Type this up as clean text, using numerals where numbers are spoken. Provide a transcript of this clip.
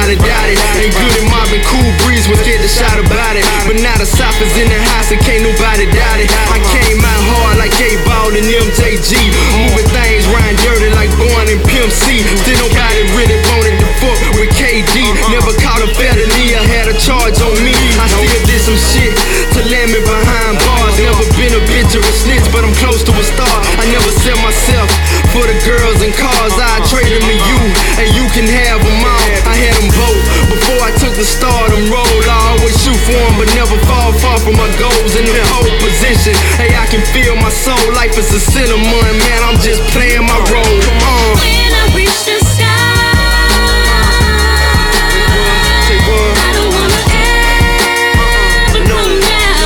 nobody doubt it. Ain't good at mobbing, cool breeze, was scared to shout about it. But now the South is in the house and can't nobody doubt it. I came out hard like A-Ball and MJG, moving things round dirty like Born and Pimp C. Still nobody really wanted to fuck with KD. Never caught a felony or had a charge on me. I still did some shit to land me behind bars. Never been a bitch or a snitch, but I'm close to a star. I never sell myself for the girls and cars. I trade them to you, and you can have them all. I had them both before I took the stardom roll. I always shoot for them, but never fall far from my goals. In the pole position, hey, I can feel my soul. Life is a cinnamon, man, I'm just playing my role.